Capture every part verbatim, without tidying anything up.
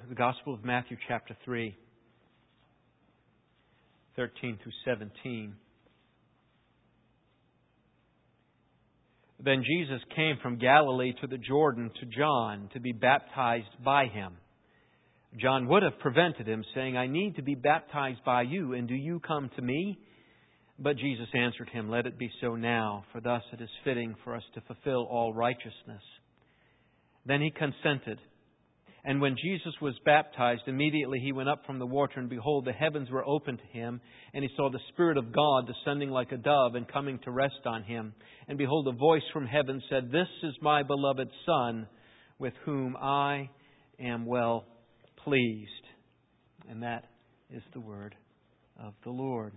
the Gospel of Matthew chapter three, thirteen through seventeen. Then Jesus came from Galilee to the Jordan to John to be baptized by him. John would have prevented him, saying, I need to be baptized by you, and do you come to me? But Jesus answered him, Let it be so now, for thus it is fitting for us to fulfill all righteousness. Then he consented. And when Jesus was baptized, immediately he went up from the water, and behold, the heavens were opened to him, and he saw the Spirit of God descending like a dove and coming to rest on him. And behold, a voice from heaven said, This is my beloved Son, with whom I am well pleased. And that is the word of the Lord.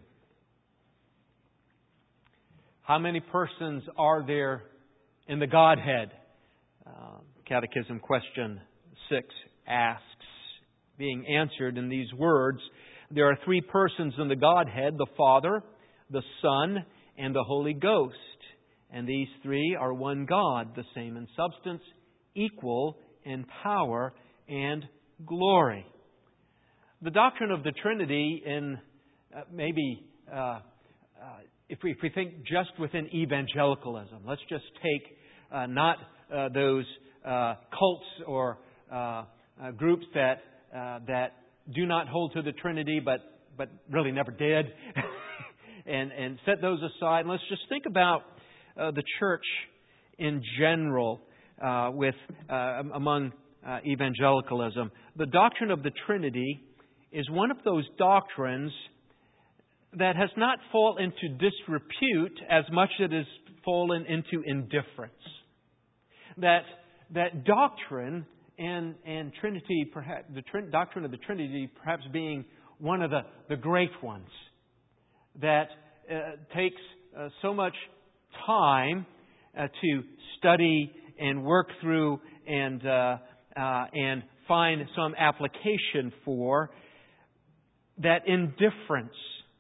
How many persons are there in the Godhead? Uh, Catechism question six asks, being answered in these words, there are three persons in the Godhead, the Father, the Son, and the Holy Ghost. And these three are one God, the same in substance, equal in power and glory. The doctrine of the Trinity in uh, maybe, uh, uh, if, we, if we think just within evangelicalism, let's just take uh, not uh, those uh, cults or Uh, uh, groups that uh, that do not hold to the Trinity, but but really never did, and and set those aside. And let's just think about uh, the church in general, uh, with uh, among uh, evangelicalism. The doctrine of the Trinity is one of those doctrines that has not fallen into disrepute as much as it has fallen into indifference. That that doctrine. And, and Trinity, perhaps the trin- doctrine of the Trinity, perhaps being one of the, the great ones that uh, takes uh, so much time uh, to study and work through and uh, uh, and find some application for, that indifference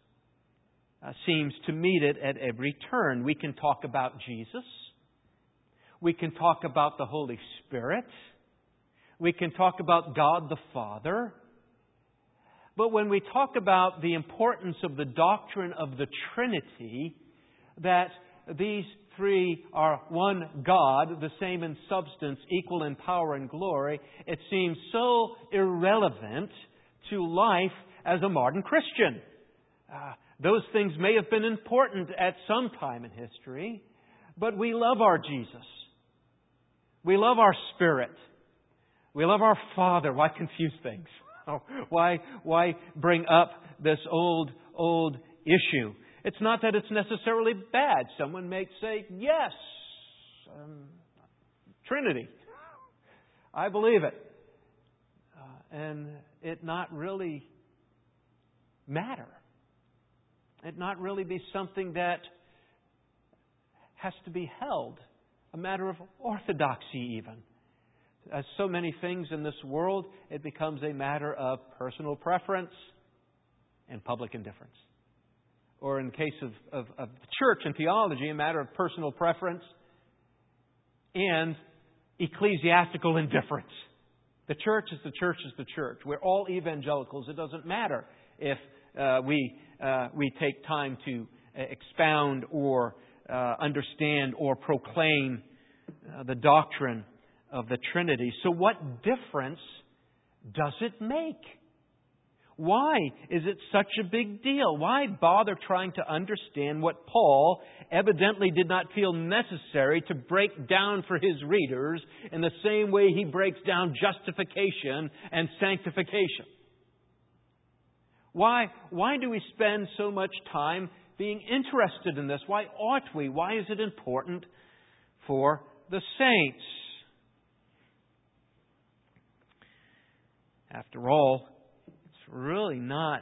uh, seems to meet it at every turn. We can talk about Jesus. We can talk about the Holy Spirit. We can talk about God the Father. But when we talk about the importance of the doctrine of the Trinity, that these three are one God, the same in substance, equal in power and glory, it seems so irrelevant to life as a modern Christian. Uh, those things may have been important at some time in history, but we love our Jesus. We love our Spirit. We love our Father. Why confuse things? Why, why bring up this old, old issue? It's not that it's necessarily bad. Someone may say, yes, um, Trinity. I believe it. Uh, and it not really matter. It not really be something that has to be held. A matter of orthodoxy even. As so many things in this world, it becomes a matter of personal preference and public indifference. Or in the case of, of, of the church and theology, a matter of personal preference and ecclesiastical indifference. The church is the church is the church. We're all evangelicals. It doesn't matter if uh, we uh, we take time to expound or uh, understand or proclaim uh, the doctrine of the Trinity. So what difference does it make? Why is it such a big deal? Why bother trying to understand what Paul evidently did not feel necessary to break down for his readers in the same way he breaks down justification and sanctification? Why, why do we spend so much time being interested in this? Why ought we? Why is it important for the saints? After all, it's really not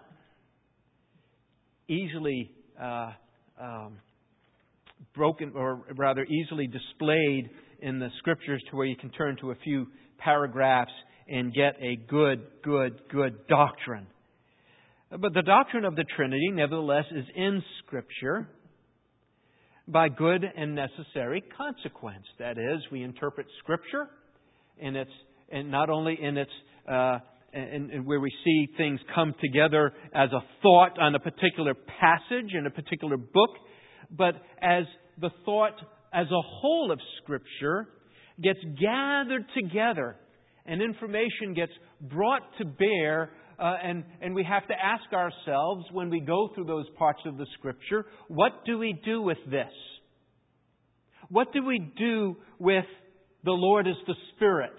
easily uh, um, broken, or rather easily displayed in the Scriptures to where you can turn to a few paragraphs and get a good, good, good doctrine. But the doctrine of the Trinity, nevertheless, is in Scripture by good and necessary consequence. That is, we interpret Scripture in its, and not only in its uh, and, and where we see things come together as a thought on a particular passage in a particular book, but as the thought as a whole of Scripture gets gathered together and information gets brought to bear, uh, and, and we have to ask ourselves when we go through those parts of the Scripture, what do we do with this? What do we do with the Lord as the Spirit?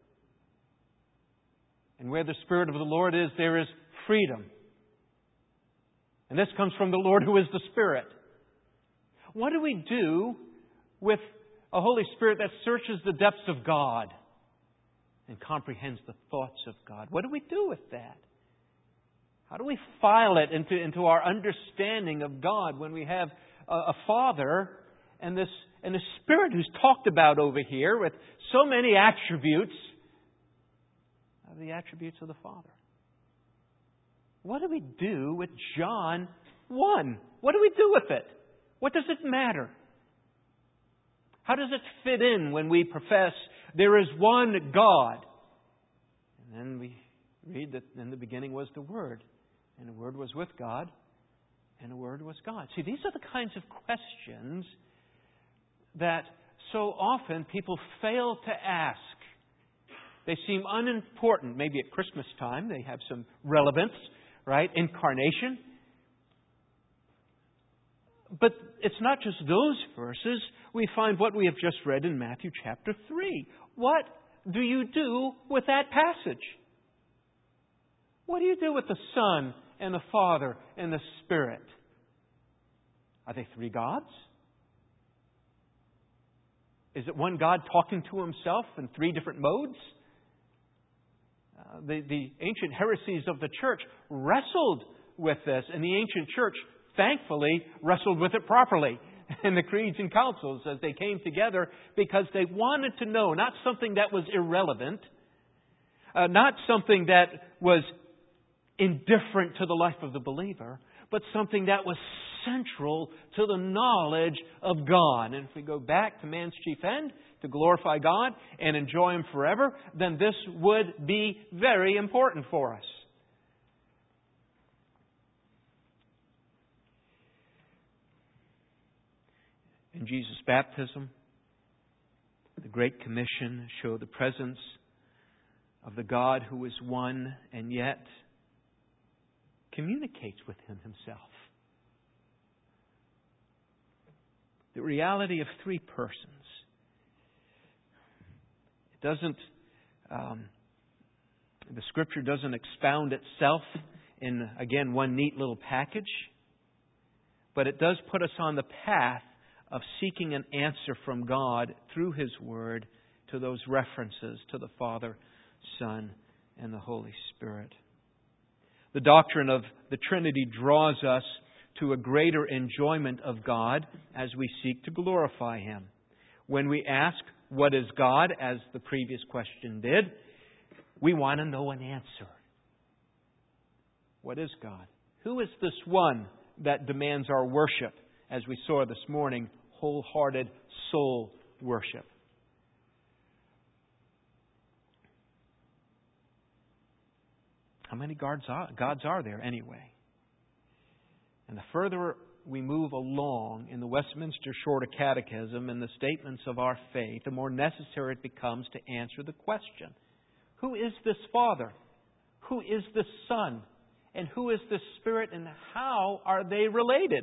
And where the Spirit of the Lord is, there is freedom. And this comes from the Lord who is the Spirit. What do we do with a Holy Spirit that searches the depths of God and comprehends the thoughts of God? What do we do with that? How do we file it into, into our understanding of God when we have a, a Father and this and the Spirit who's talked about over here with so many attributes of the attributes of the Father? What do we do with John one? What do we do with it? What does it matter? How does it fit in when we profess there is one God? And then we read that in the beginning was the Word, and the Word was with God, and the Word was God. See, these are the kinds of questions that so often people fail to ask. They seem unimportant. Maybe at Christmas time they have some relevance, right? Incarnation. But it's not just those verses. We find what we have just read in Matthew chapter three. What do you do with that passage? What do you do with the Son and the Father and the Spirit? Are they three gods? Is it one God talking to Himself in three different modes? Uh, the, the ancient heresies of the church wrestled with this, and the ancient church, thankfully, wrestled with it properly in the creeds and councils as they came together, because they wanted to know not something that was irrelevant, uh, not something that was indifferent to the life of the believer, but something that was central to the knowledge of God. And if we go back to man's chief end, to glorify God and enjoy Him forever, then this would be very important for us. In Jesus' baptism, the Great Commission showed the presence of the God who is one and yet communicates with Him Himself. The reality of three persons. It doesn't, um, the Scripture doesn't expound itself in, again, one neat little package, but it does put us on the path of seeking an answer from God through His Word to those references to the Father, Son, and the Holy Spirit. The doctrine of the Trinity draws us to a greater enjoyment of God as we seek to glorify Him. When we ask, what is God, as the previous question did, we want to know an answer. What is God? Who is this one that demands our worship, as we saw this morning, wholehearted soul worship? How many gods are, gods are there anyway? And the further we move along in the Westminster Shorter Catechism and the statements of our faith, the more necessary it becomes to answer the question, who is this Father? Who is this Son? And who is this Spirit? And how are they related?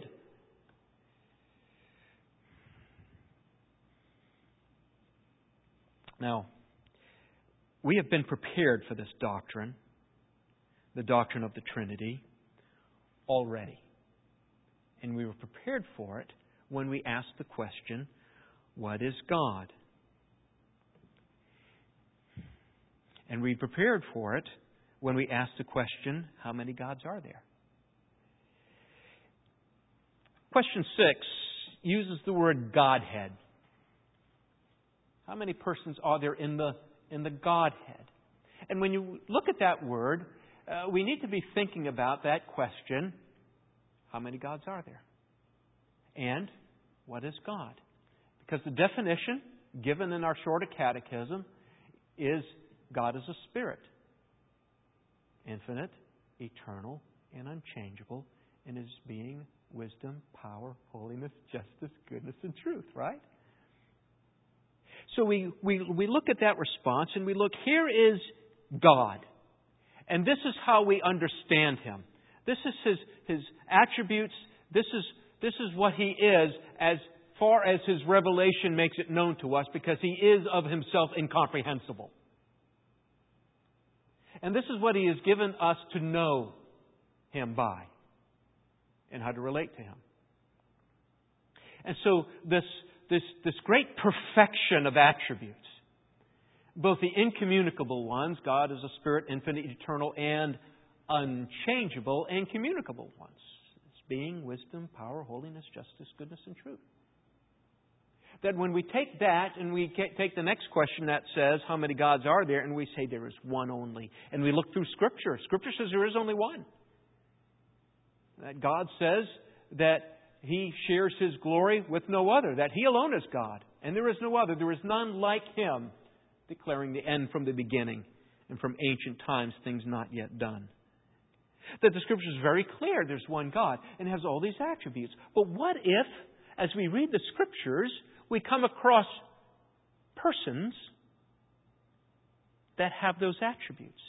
Now, we have been prepared for this doctrine, the doctrine of the Trinity, already. And we were prepared for it when we asked the question, what is God? And we prepared for it when we asked the question, how many gods are there? Question six uses the word Godhead. How many persons are there in the in the Godhead? And when you look at that word, uh, we need to be thinking about that question. How many gods are there? And what is God? Because the definition given in our Shorter Catechism is God is a spirit. infinite, eternal, and unchangeable in His being, wisdom, power, holiness, justice, goodness, and truth, right? So we, we, we look at that response and we look, here is God. And this is how we understand Him. This is His, His attributes. This is, this is what He is as far as His revelation makes it known to us, because He is of Himself incomprehensible. And this is what He has given us to know Him by and how to relate to Him. And so this, this, this great perfection of attributes, both the incommunicable ones, God is a Spirit, infinite, eternal, and unchangeable, and communicable ones. It's being, wisdom, power, holiness, justice, goodness, and truth. That when we take that and we take the next question that says, how many gods are there? And we say there is one only. And we look through Scripture. Scripture says there is only one. That God says that He shares His glory with no other. That He alone is God. And there is no other. There is none like Him. Declaring the end from the beginning. And from ancient times, things not yet done. That the Scripture is very clear. There's one God. And has all these attributes. But what if, as we read the Scriptures, we come across persons that have those attributes?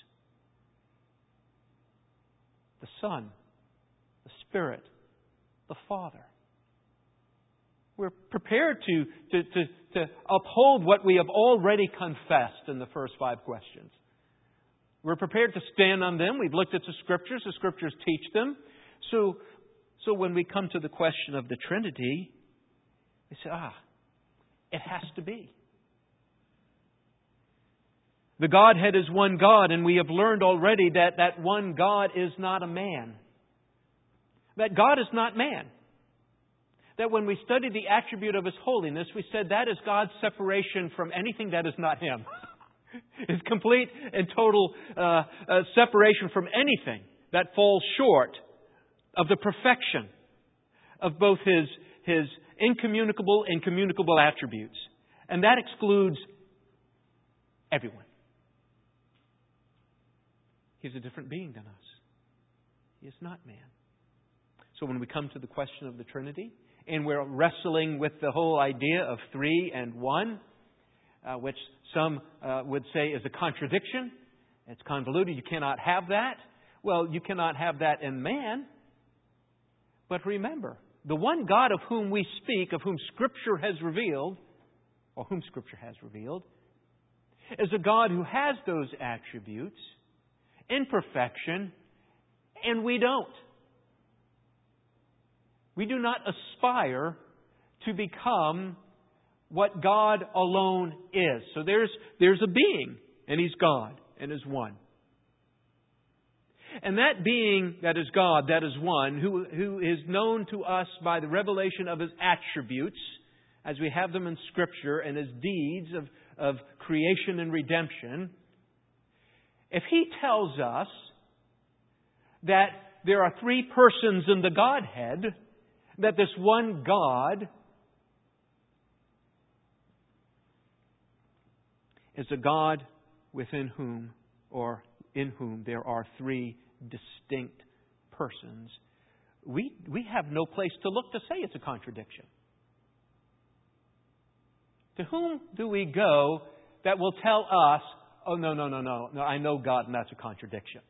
The Son, the Spirit, the Father. We're prepared to, to, to, to uphold what we have already confessed in the first five questions. We're prepared to stand on them. We've looked at the Scriptures. The Scriptures teach them. So, so when we come to the question of the Trinity, we say, ah, it has to be. The Godhead is one God, and we have learned already that that one God is not a man. That God is not man. That when we study the attribute of His holiness, we said that is God's separation from anything that is not Him. His complete and total uh, uh, separation from anything that falls short of the perfection of both His His incommunicable and communicable attributes. And that excludes everyone. He's a different being than us. He is not man. So when we come to the question of the Trinity, and we're wrestling with the whole idea of three and one, uh, which some uh, would say is a contradiction. It's convoluted. You cannot have that. Well, you cannot have that in man. But remember, the one God of whom we speak, of whom Scripture has revealed, or whom Scripture has revealed, is a God who has those attributes in perfection, and we don't. We do not aspire to become what God alone is. So there's, there's a being, and He's God, and is one. And that being that is God, that is one, who, who is known to us by the revelation of His attributes, as we have them in Scripture, and His deeds of, of creation and redemption. If He tells us that there are three persons in the Godhead, that this one God is a God within whom, or in whom, there are three distinct persons, we, we have no place to look to say it's a contradiction. To whom do we go that will tell us, oh, no, no, no, no, no, I know God and that's a contradiction?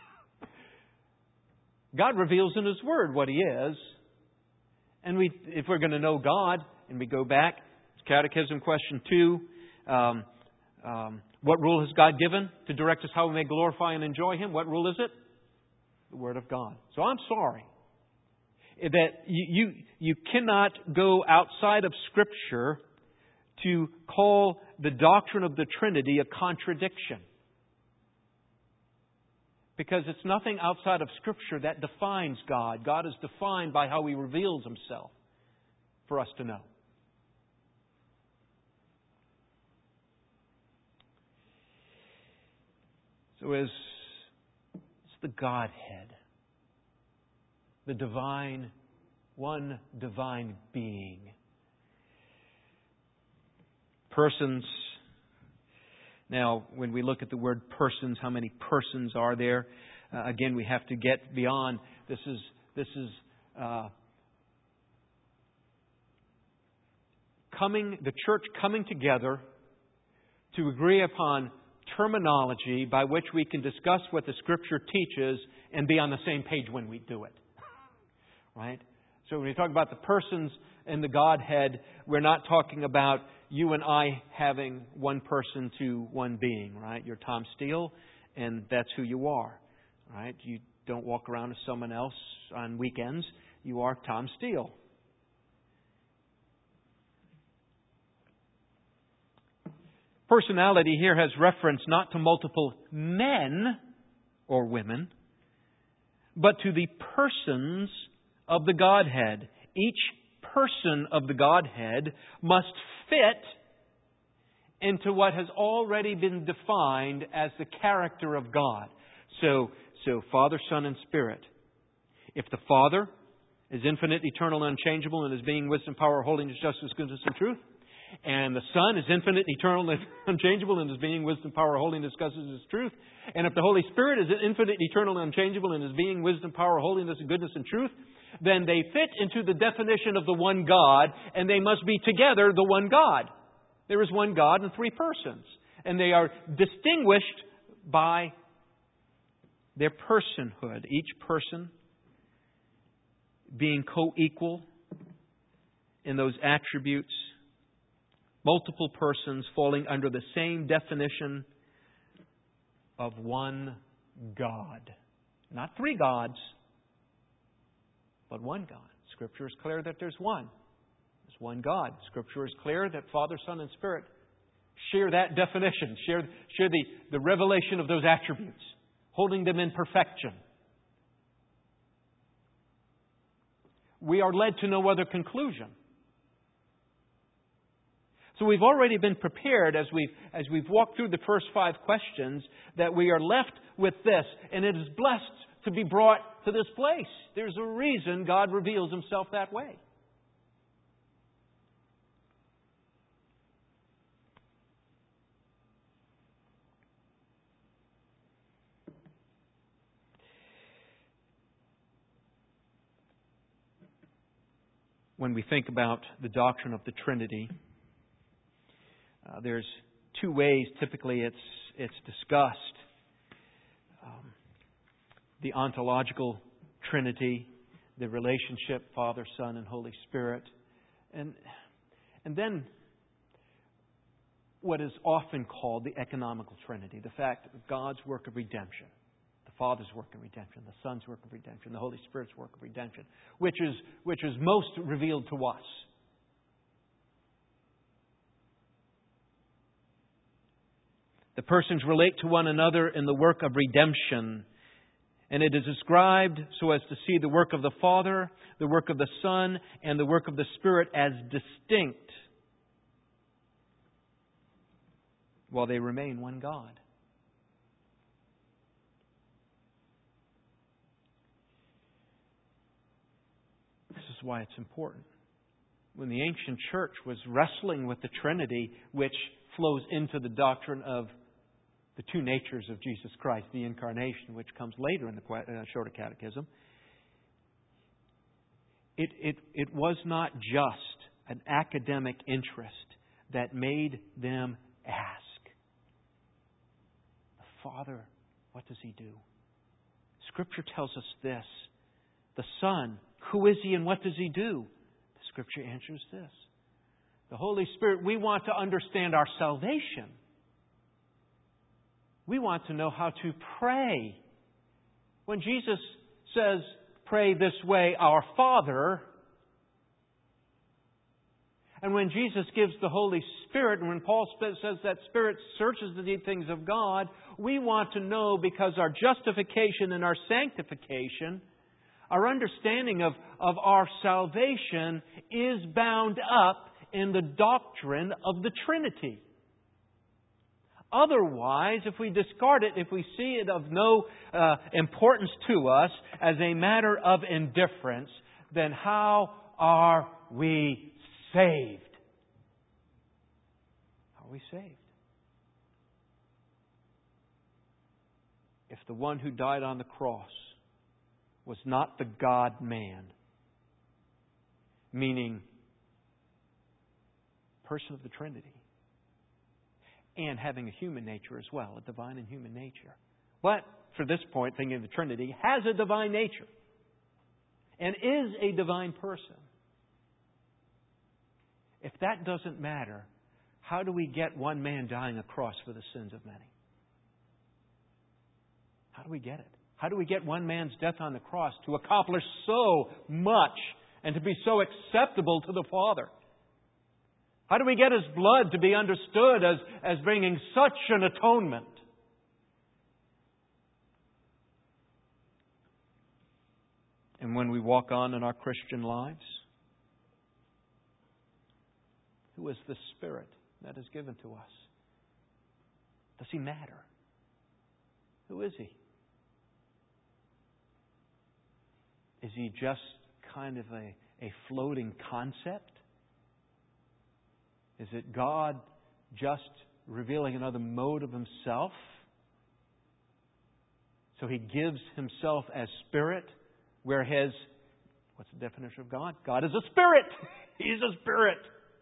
God reveals in His Word what He is. And we, if we're going to know God, and we go back, Catechism question two, um, um, what rule has God given to direct us how we may glorify and enjoy Him? What rule is it? The Word of God. So I'm sorry that you, you, you cannot go outside of Scripture to call the doctrine of the Trinity a contradiction. Because it's nothing outside of Scripture that defines God. God is defined by how He reveals Himself for us to know. So as it's the Godhead, the divine, one divine being. Persons. Now, when we look at the word persons, how many persons are there? Uh, again, we have to get beyond. This is this is uh, coming. The church coming together to agree upon terminology by which we can discuss what the Scripture teaches and be on the same page when we do it. Right? So when we talk about the persons in the Godhead, we're not talking about you and I having one person to one being, right? You're Tom Steele, and that's who you are, right? You don't walk around as someone else on weekends. You are Tom Steele. Personality here has reference not to multiple men or women, but to the persons of the Godhead. Each person of the Godhead must fit into what has already been defined as the character of God. So, so Father, Son, and Spirit. If the Father is infinite, eternal, and unchangeable in His being, wisdom, power, holiness, justice, goodness, and truth, and the Son is infinite, eternal, and unchangeable in His being, wisdom, power, holiness, justice, and truth. And if the Holy Spirit is infinite, eternal, and unchangeable in His being, wisdom, power, holiness, and goodness, and truth, then they fit into the definition of the one God, and they must be together the one God. There is one God in three persons. And they are distinguished by their personhood. Each person being co-equal in those attributes. Multiple persons falling under the same definition of one God. Not three gods, but one God. Scripture is clear that there's one. There's one God. Scripture is clear that Father, Son, and Spirit share that definition, share, share the, the revelation of those attributes, holding them in perfection. We are led to no other conclusion. So we've already been prepared as we've, as we've walked through the first five questions that we are left with this. And it is blessed to be brought to this place. There's a reason God reveals Himself that way. When we think about the doctrine of the Trinity, Uh, there's two ways typically it's it's discussed. Um, the ontological Trinity, the relationship Father, Son, and Holy Spirit, and and then what is often called the economical Trinity, the fact of God's work of redemption, the Father's work of redemption, the Son's work of redemption, the Holy Spirit's work of redemption, which is which is most revealed to us. The persons relate to one another in the work of redemption. And it is described so as to see the work of the Father, the work of the Son, and the work of the Spirit as distinct, while they remain one God. This is why it's important. When the ancient church was wrestling with the Trinity, which flows into the doctrine of the two natures of Jesus Christ, the Incarnation, which comes later in the uh, Shorter Catechism, it, it, it was not just an academic interest that made them ask, the Father, what does He do? Scripture tells us this. The Son, who is He and what does He do? The Scripture answers this. The Holy Spirit, we want to understand our salvation. We want to know how to pray. When Jesus says, pray this way, our Father, and when Jesus gives the Holy Spirit, and when Paul says that Spirit searches the deep things of God, we want to know, because our justification and our sanctification, our understanding of, of our salvation is bound up in the doctrine of the Trinity. Otherwise, if we discard it, if we see it of no uh, importance to us as a matter of indifference, then how are we saved? How are we saved? If if the one who died on the cross was not the God-man, meaning person of the Trinity, and having a human nature as well, a divine and human nature. But, for this point, thinking of the Trinity, has a divine nature and is a divine person. If that doesn't matter, how do we get one man dying a cross for the sins of many? How do we get it? How do we get one man's death on the cross to accomplish so much and to be so acceptable to the Father? How do we get His blood to be understood as, as bringing such an atonement? And when we walk on in our Christian lives, who is the Spirit that is given to us? Does He matter? Who is He? Is He just kind of a, a floating concept? Is it God just revealing another mode of Himself? So He gives Himself as Spirit, whereas, what's the definition of God? God is a Spirit. He's a Spirit.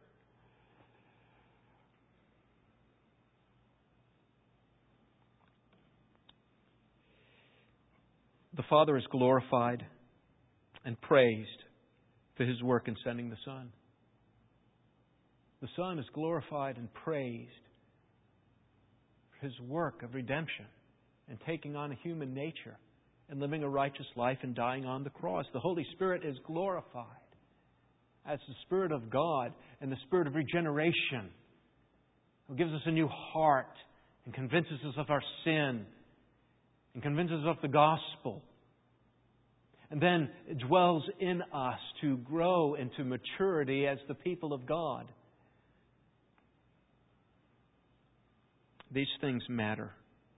The Father is glorified and praised for His work in sending the Son. The Son is glorified and praised for His work of redemption and taking on a human nature and living a righteous life and dying on the cross. The Holy Spirit is glorified as the Spirit of God and the Spirit of regeneration, who gives us a new heart and convinces us of our sin and convinces us of the gospel. And then it dwells in us to grow into maturity as the people of God. These things matter.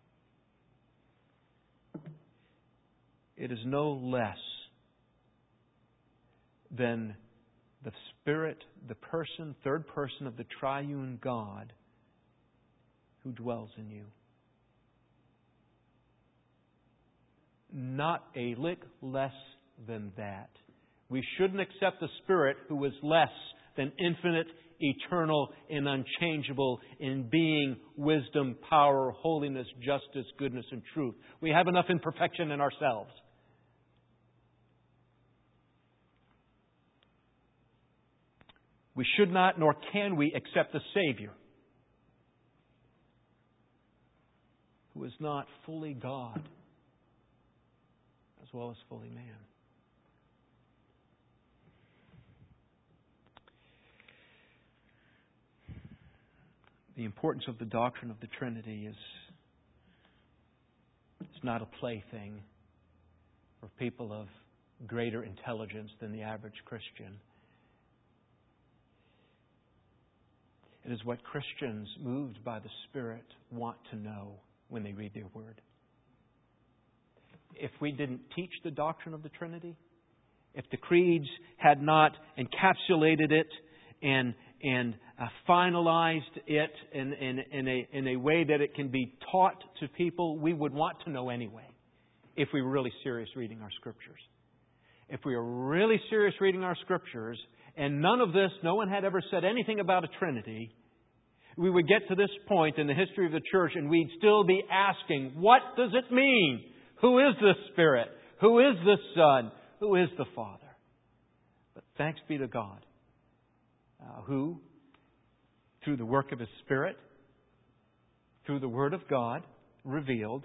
It is no less than the Spirit, the person, third person of the triune God who dwells in you. Not a lick less than that. We shouldn't accept the Spirit who is less than infinite, eternal, and unchangeable in being, wisdom, power, holiness, justice, goodness, and truth. We have enough imperfection in ourselves. We should not, nor can we, accept the Savior who is not fully God as well as fully man. The importance of the doctrine of the Trinity is it's not a plaything for people of greater intelligence than the average Christian. It is what Christians moved by the Spirit want to know when they read their Word. If we didn't teach the doctrine of the Trinity, if the creeds had not encapsulated it and and uh, finalized it in, in, in, a, in a way that it can be taught to people, we would want to know anyway, if we were really serious reading our Scriptures. If we were really serious reading our Scriptures, and none of this, no one had ever said anything about a Trinity, we would get to this point in the history of the church and we'd still be asking, what does it mean? Who is the Spirit? Who is the Son? Who is the Father? But thanks be to God, uh, who, through the work of His Spirit, through the Word of God revealed,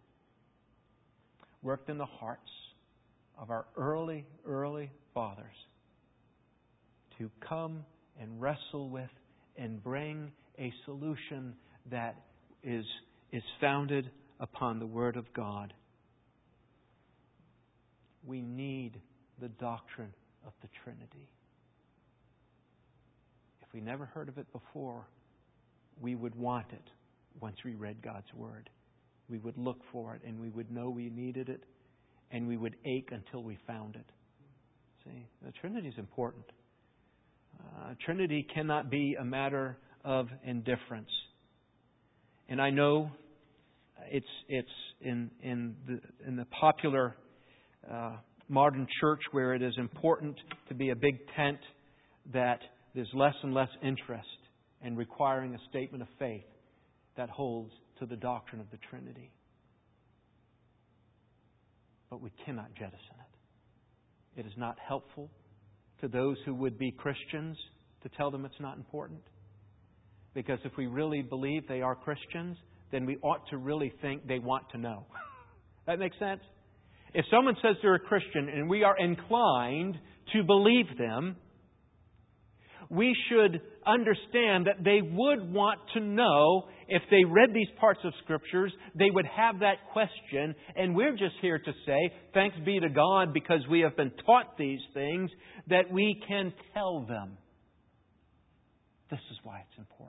worked in the hearts of our early, early fathers to come and wrestle with and bring a solution that is, is founded upon the Word of God. We need the doctrine of the Trinity. If we never heard of it before, we would want it once we read God's Word. We would look for it and we would know we needed it and we would ache until we found it. See, the Trinity is important. Uh, Trinity cannot be a matter of indifference. And I know it's it's in in the in the popular uh, modern church where it is important to be a big tent, that there's less and less interest in requiring a statement of faith that holds to the doctrine of the Trinity. But we cannot jettison it. It is not helpful to those who would be Christians to tell them it's not important. Because if we really believe they are Christians, then we ought to really think they want to know. That makes sense? If someone says they're a Christian and we are inclined to believe them, we should understand that they would want to know, if they read these parts of Scriptures, they would have that question. And we're just here to say, thanks be to God, because we have been taught these things, that we can tell them. This is why it's important.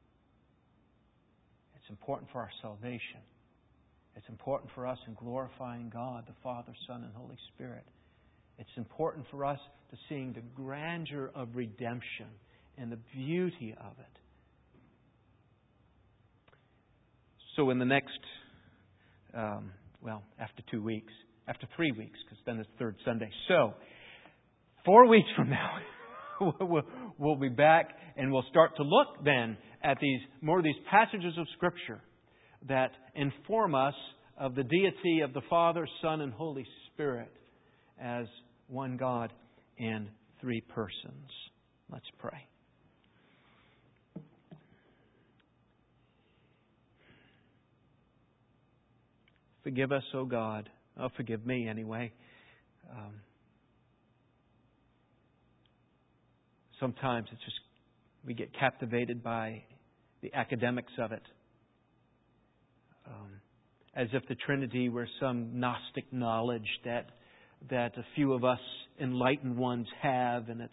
It's important for our salvation. It's important for us in glorifying God, the Father, Son, and Holy Spirit. It's important for us to seeing the grandeur of redemption and the beauty of it. So in the next, um, well, after two weeks, after three weeks, because then it's third Sunday. So, four weeks from now, we'll, we'll be back and we'll start to look then at these more of these passages of Scripture that inform us of the deity of the Father, Son, and Holy Spirit as one God in three persons. Let's pray. Forgive us, O God. Oh, forgive me anyway. Um, sometimes it's just we get captivated by the academics of it. Um, as if the Trinity were some Gnostic knowledge that that a few of us enlightened ones have, and it's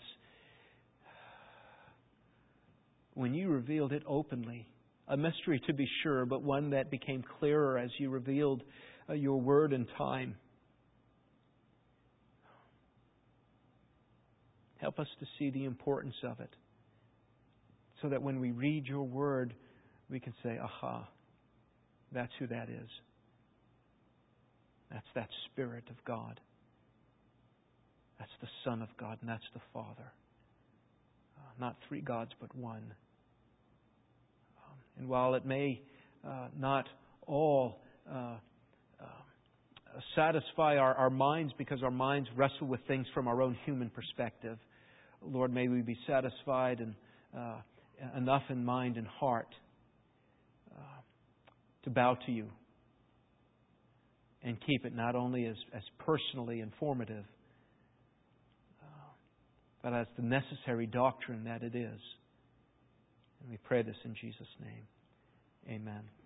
when you revealed it openly, a mystery to be sure, but one that became clearer as you revealed uh, your Word in time. Help us to see the importance of it, so that when we read your Word, we can say, aha, that's who that is. That's that Spirit of God. That's the Son of God, and that's the Father. Uh, not three gods, but one. Um, and while it may uh, not all uh, uh, satisfy our, our minds, because our minds wrestle with things from our own human perspective, Lord, may we be satisfied and uh, enough in mind and heart uh, to bow to you and keep it not only as, as personally informative, but as the necessary doctrine that it is. And we pray this in Jesus' name. Amen.